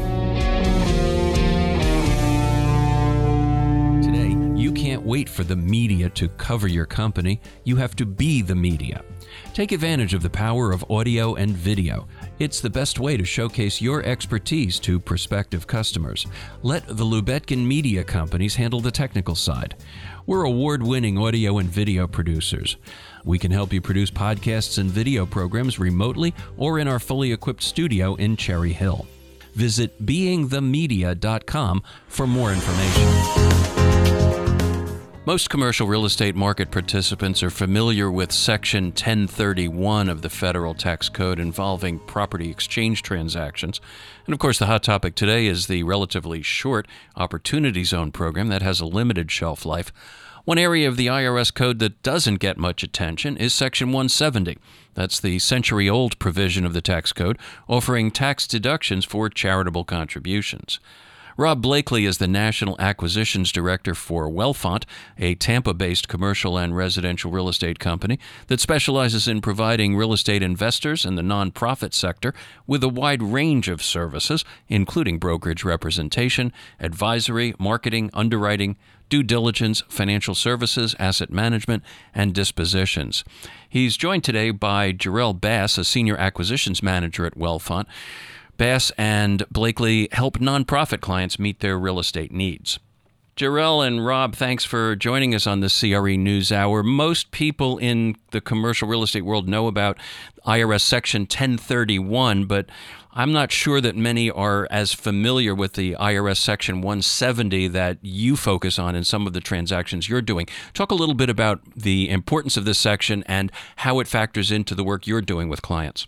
You can't wait for the media to cover your company. You have to be the media. Take advantage of the power of audio and video. It's the best way to showcase your expertise to prospective customers. Let the Lubetkin Media Companies handle the technical side. We're award-winning audio and video producers. We can help you produce podcasts and video programs remotely or in our fully equipped studio in Cherry Hill. Visit beingthemedia.com for more information. Most commercial real estate market participants are familiar with Section 1031 of the Federal Tax Code involving property exchange transactions. And of course, the hot topic today is the relatively short Opportunity Zone program that has a limited shelf life. One area of the IRS code that doesn't get much attention is Section 170. That's the century-old provision of the tax code offering tax deductions for charitable contributions. Rob Blakely is the National Acquisitions Director for Wellfont, a Tampa-based commercial and residential real estate company that specializes in providing real estate investors in the nonprofit sector with a wide range of services, including brokerage representation, advisory, marketing, underwriting, due diligence, financial services, asset management, and dispositions. He's joined today by Jarrell Bass, a Senior Acquisitions Manager at Wellfont. Bass and Blakely help nonprofit clients meet their real estate needs. Jarrell and Rob, thanks for joining us on the CRE News Hour. Most people in the commercial real estate world know about IRS Section 1031, but I'm not sure that many are as familiar with the IRS Section 170 that you focus on in some of the transactions you're doing. Talk a little bit about the importance of this section and how it factors into the work you're doing with clients.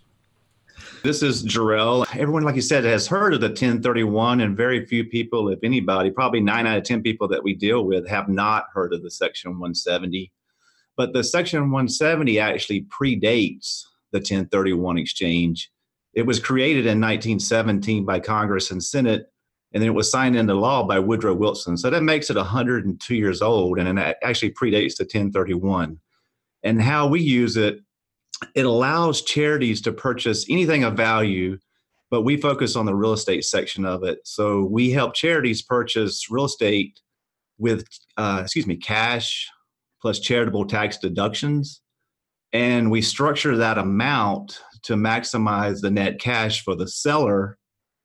This is Jarrell. Everyone, like you said, has heard of the 1031, and very few people, if anybody, probably 9 out of 10 people that we deal with have not heard of the Section 170. But the Section 170 actually predates the 1031 exchange. It was created in 1917 by Congress and Senate, and then it was signed into law by Woodrow Wilson. So that makes it 102 years old, and it actually predates the 1031. And how we use it, it allows charities to purchase anything of value, but we focus on the real estate section of it. So we help charities purchase real estate with, cash plus charitable tax deductions. And we structure that amount to maximize the net cash for the seller.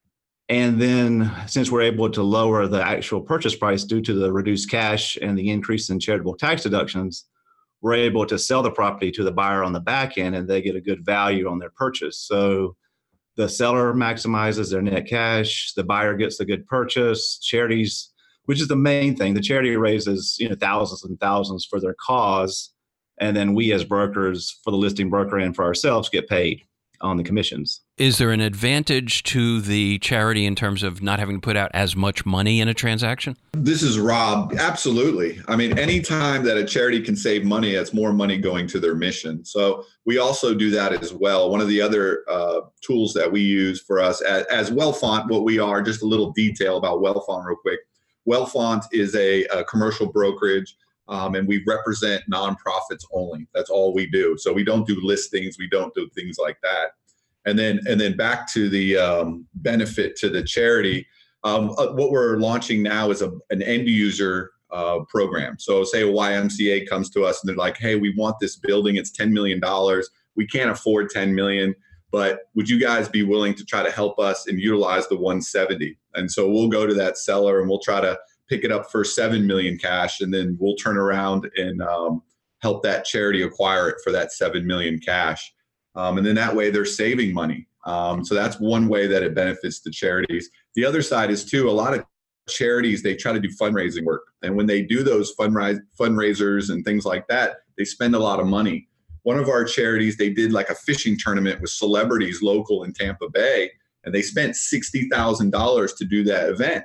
And then since we're able to lower the actual purchase price due to the reduced cash and the increase in charitable tax deductions, we're able to sell the property to the buyer on the back end, and they get a good value on their purchase. So the seller maximizes their net cash, the buyer gets a good purchase, charities, which is the main thing. The charity raises thousands and thousands for their cause, and then we as brokers, for the listing broker and for ourselves, get paid on the commissions. Is there an advantage to the charity in terms of not having to put out as much money in a transaction? This is Rob. Absolutely. I mean, anytime that a charity can save money, it's more money going to their mission. So we also do that as well. One of the other tools that we use for us as Wellfont, what we are, just a little detail about Wellfont real quick. Wellfont is a commercial brokerage, and we represent nonprofits only. That's all we do. So we don't do listings. We don't do things like that. And then back to the benefit to the charity. What we're launching now is an end user program. So say a YMCA comes to us and they're like, hey, we want this building. It's $10 million. We can't afford $10 million, but would you guys be willing to try to help us and utilize the 170? And so we'll go to that seller and we'll try to pick it up for $7 million cash, and then we'll turn around and help that charity acquire it for that $7 million cash. And then that way they're saving money. So that's one way that it benefits the charities. The other side is too, a lot of charities, they try to do fundraising work. And when they do those fundraisers and things like that, they spend a lot of money. One of our charities, they did like a fishing tournament with celebrities local in Tampa Bay, and they spent $60,000 to do that event.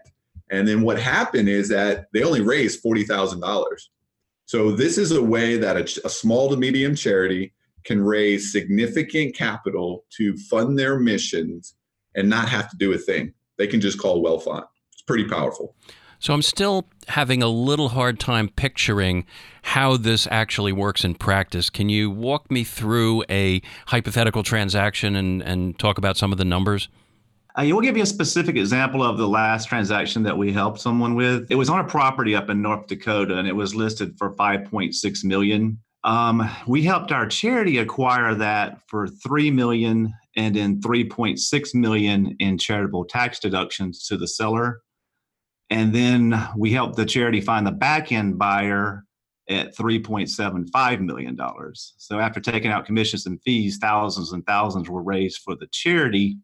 And then what happened is that they only raised $40,000. So this is a way that a small to medium charity can raise significant capital to fund their missions and not have to do a thing. They can just call WellFund. It's pretty powerful. So I'm still having a little hard time picturing how this actually works in practice. Can you walk me through a hypothetical transaction and talk about some of the numbers? We'll give you a specific example of the last transaction that we helped someone with. It was on a property up in North Dakota, and it was listed for $5.6 million. We helped our charity acquire that for $3 million and then $3.6 million in charitable tax deductions to the seller. And then we helped the charity find the back-end buyer at $3.75 million. So after taking out commissions and fees, thousands and thousands were raised for the charity.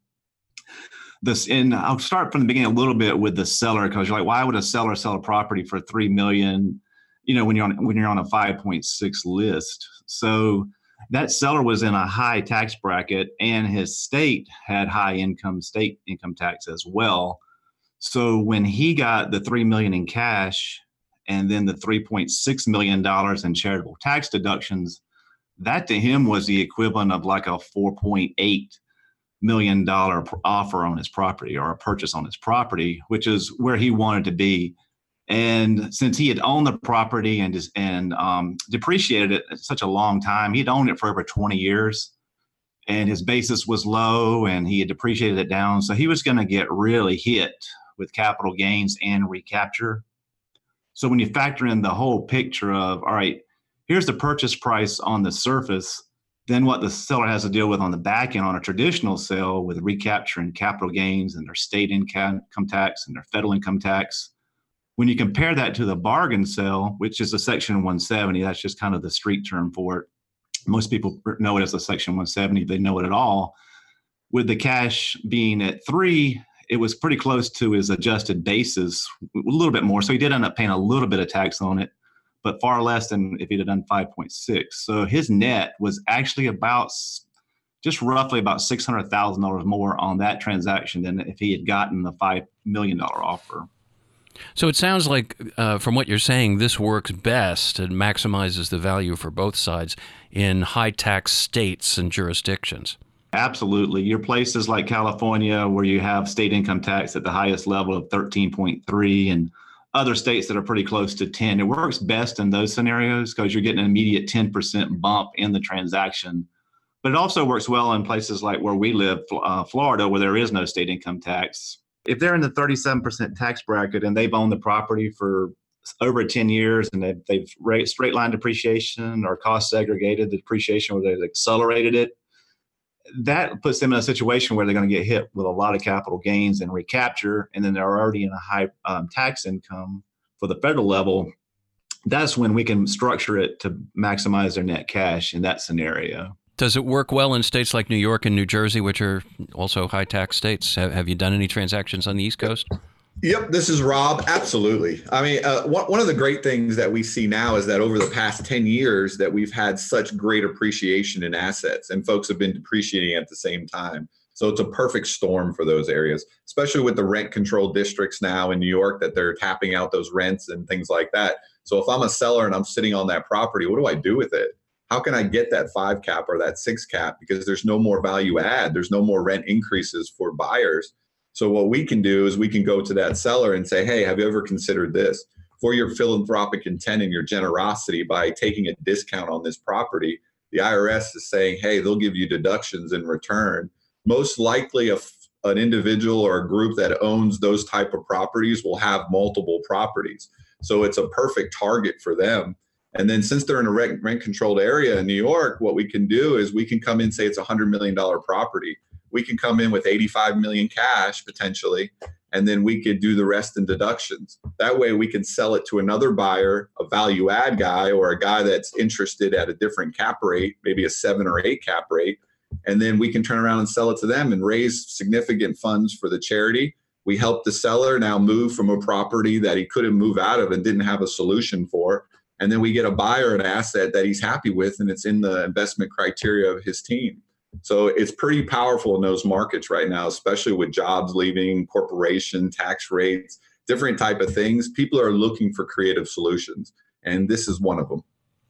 And I'll start from the beginning a little bit with the seller, because you're like, why would a seller sell a property for $3 million? When you're on a 5.6 list. So that seller was in a high tax bracket, and his state had state income tax as well. So when he got the $3 million in cash and then the $3.6 million in charitable tax deductions, that to him was the equivalent of like a $4.8 million offer on his property, or a purchase on his property, which is where he wanted to be. And since he had owned the property and depreciated it such a long time, he'd owned it for over 20 years, and his basis was low and he had depreciated it down. So he was going to get really hit with capital gains and recapture. So when you factor in the whole picture of, all right, here's the purchase price on the surface, then what the seller has to deal with on the back end on a traditional sale with recapture and capital gains and their state income tax and their federal income tax. When you compare that to the bargain sale, which is a Section 170, that's just kind of the street term for it. Most people know it as a Section 170. They know it at all. With the cash being at 3, it was pretty close to his adjusted basis, a little bit more. So he did end up paying a little bit of tax on it, but far less than if he'd have done 5.6. So his net was actually roughly about $600,000 more on that transaction than if he had gotten the $5 million offer. So it sounds like, from what you're saying, this works best and maximizes the value for both sides in high-tax states and jurisdictions. Absolutely. Your places like California, where you have state income tax at the highest level of 13.3, and other states that are pretty close to 10. It works best in those scenarios because you're getting an immediate 10% bump in the transaction. But it also works well in places like where we live, Florida, where there is no state income tax. If they're in the 37% tax bracket and they've owned the property for over 10 years and they've straight line depreciation or cost segregated the depreciation, or they've accelerated it, that puts them in a situation where they're going to get hit with a lot of capital gains and recapture, and then they're already in a high tax income for the federal level. That's when we can structure it to maximize their net cash in that scenario. Does it work well in states like New York and New Jersey, which are also high tax states? Have you done any transactions on the East Coast? Yep, this is Rob. Absolutely. I mean, one of the great things that we see now is that over the past 10 years that we've had such great appreciation in assets, and folks have been depreciating at the same time. So it's a perfect storm for those areas, especially with the rent control districts now in New York, that they're tapping out those rents and things like that. So if I'm a seller and I'm sitting on that property, what do I do with it? How can I get that 5 cap or that 6 cap? Because there's no more value add. There's no more rent increases for buyers. So what we can do is we can go to that seller and say, hey, have you ever considered this? For your philanthropic intent and your generosity by taking a discount on this property, the IRS is saying, hey, they'll give you deductions in return. Most likely an individual or a group that owns those type of properties will have multiple properties. So it's a perfect target for them. And then since they're in a rent-controlled area in New York, what we can do is we can come in, say it's a $100 million property. We can come in with $85 million cash potentially, and then we could do the rest in deductions. That way we can sell it to another buyer, a value add guy, or a guy that's interested at a different cap rate, maybe a 7 or 8 cap rate. And then we can turn around and sell it to them and raise significant funds for the charity. We help the seller now move from a property that he couldn't move out of and didn't have a solution for. And then we get a buyer an asset that he's happy with, and it's in the investment criteria of his team. So it's pretty powerful in those markets right now, especially with jobs leaving, corporation tax rates. different type of things. People are looking for creative solutions, and this is one of them.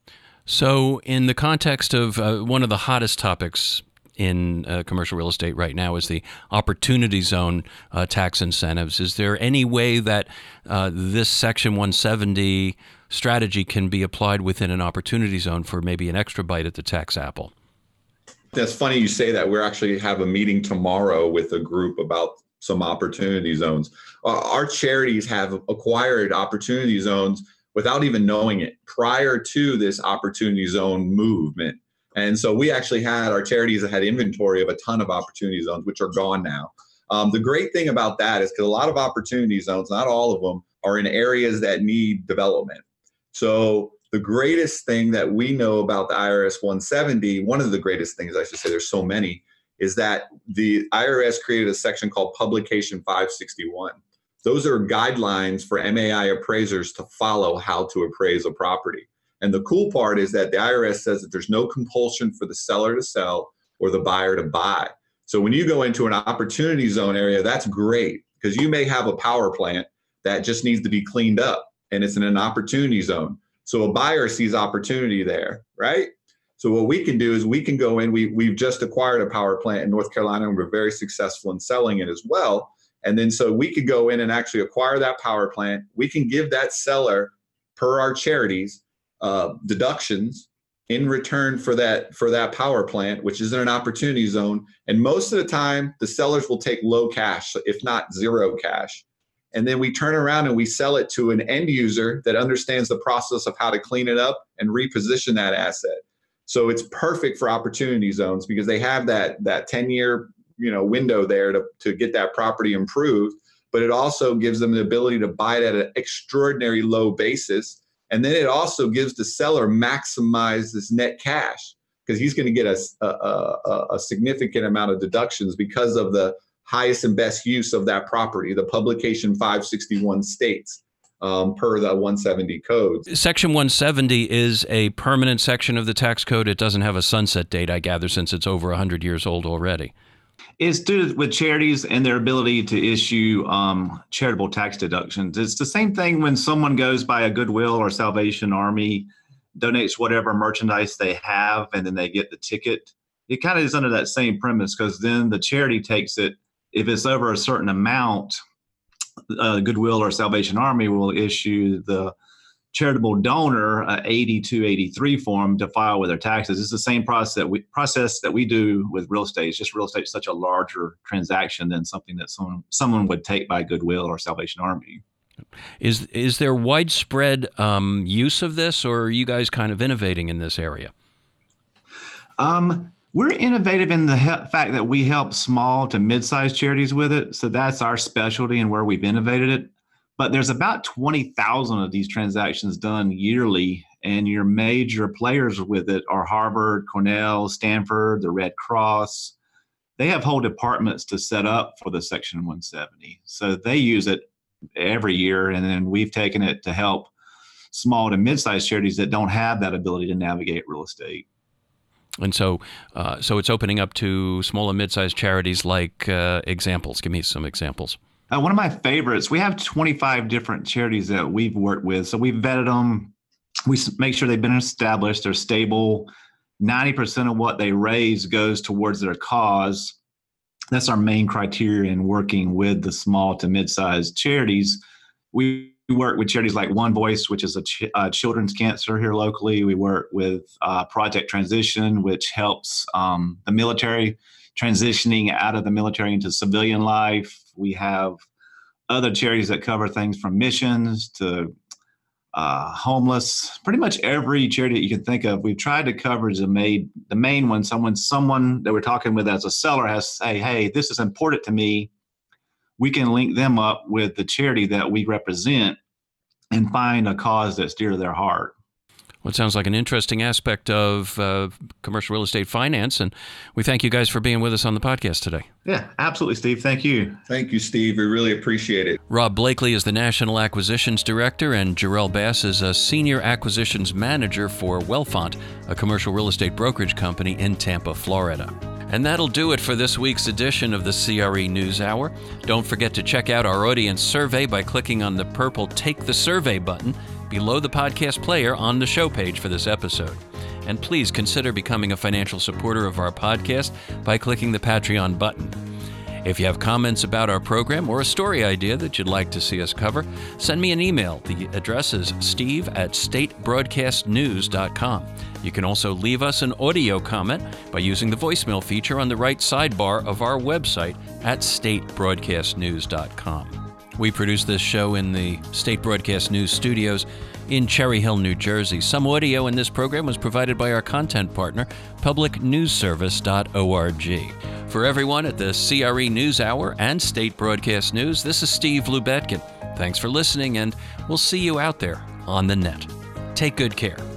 So in the context of one of the hottest topics in commercial real estate right now is the opportunity zone tax incentives. Is there any way that this Section 170 strategy can be applied within an opportunity zone for maybe an extra bite at the tax apple? That's funny you say that. We're actually have a meeting tomorrow with a group about some opportunity zones. Our charities have acquired opportunity zones without even knowing it prior to this opportunity zone movement. And so we actually had, our charities had inventory of a ton of opportunity zones, which are gone now. The great thing about that is because a lot of opportunity zones, not all of them, are in areas that need development. So the greatest thing that we know about the IRS 170, one of the greatest things, I should say, there's so many, is that the IRS created a section called Publication 561. Those are guidelines for MAI appraisers to follow how to appraise a property. And the cool part is that the IRS says that there's no compulsion for the seller to sell or the buyer to buy. So when you go into an opportunity zone area, that's great because you may have a power plant that just needs to be cleaned up and it's in an opportunity zone. So a buyer sees opportunity there, right? So what we can do is we can go in, we've just acquired a power plant in North Carolina and we're very successful in selling it as well. And then so we could go in and actually acquire that power plant. We can give that seller, per our charities, deductions in return for that power plant, which is in an opportunity zone. And most of the time, the sellers will take low cash, if not zero cash. And then we turn around and we sell it to an end user that understands the process of how to clean it up and reposition that asset. So it's perfect for opportunity zones because they have that 10-year window there to get that property improved. But it also gives them the ability to buy it at an extraordinary low basis. And then it also gives the seller maximize this net cash because he's going to get a significant amount of deductions because of the highest and best use of that property. The Publication 561 states per the 170 code. Section 170 is a permanent section of the tax code. It doesn't have a sunset date, I gather, since it's over 100 years old already. It's due with charities and their ability to issue charitable tax deductions. It's the same thing when someone goes by a Goodwill or Salvation Army, donates whatever merchandise they have, and then they get the ticket. It kind of is under that same premise because then the charity takes it. If it's over a certain amount, Goodwill or Salvation Army will issue the charitable donor 8283 form to file with their taxes. It's the same process that we do with real estate. It's just real estate is such a larger transaction than something that someone would take by Goodwill or Salvation Army. Is there widespread use of this, or are you guys kind of innovating in this area? We're innovative in the fact that we help small to mid-sized charities with it. So that's our specialty and where we've innovated it. But there's about 20,000 of these transactions done yearly, and your major players with it are Harvard, Cornell, Stanford, the Red Cross. They have whole departments to set up for the Section 170. So they use it every year, and then we've taken it to help small to mid-sized charities that don't have that ability to navigate real estate. And so it's opening up to small and mid-sized charities like examples. Give me some examples. One of my favorites, we have 25 different charities that we've worked with. So we've vetted them. We make sure they've been established, they're stable. 90% of what they raise goes towards their cause. That's our main criteria in working with the small to mid-sized charities. We work with charities like One Voice, which is a children's cancer here locally. We work with Project Transition, which helps the military transitioning out of the military into civilian life. We have other charities that cover things from missions to homeless. Pretty much every charity that you can think of, we've tried to cover the main one. Someone that we're talking with as a seller has to say, hey, this is important to me. We can link them up with the charity that we represent and find a cause that's dear to their heart. Well, it sounds like an interesting aspect of commercial real estate finance, and we thank you guys for being with us on the podcast today. Yeah, absolutely, Steve. Thank you. Thank you, Steve. We really appreciate it. Rob Blakely is the National Acquisitions Director, and Jarrell Bass is a Senior Acquisitions Manager for Wellfont, a commercial real estate brokerage company in Tampa, Florida. And that'll do it for this week's edition of the CRE News Hour. Don't forget to check out our audience survey by clicking on the purple Take the Survey button below the podcast player on the show page for this episode. And please consider becoming a financial supporter of our podcast by clicking the Patreon button. If you have comments about our program or a story idea that you'd like to see us cover, send me an email. The address is steve@statebroadcastnews.com. You can also leave us an audio comment by using the voicemail feature on the right sidebar of our website at statebroadcastnews.com. We produce this show in the State Broadcast News studios in Cherry Hill, New Jersey. Some audio in this program was provided by our content partner, publicnewsservice.org. For everyone at the CRE News Hour and State Broadcast News, this is Steve Lubetkin. Thanks for listening, and we'll see you out there on the net. Take good care.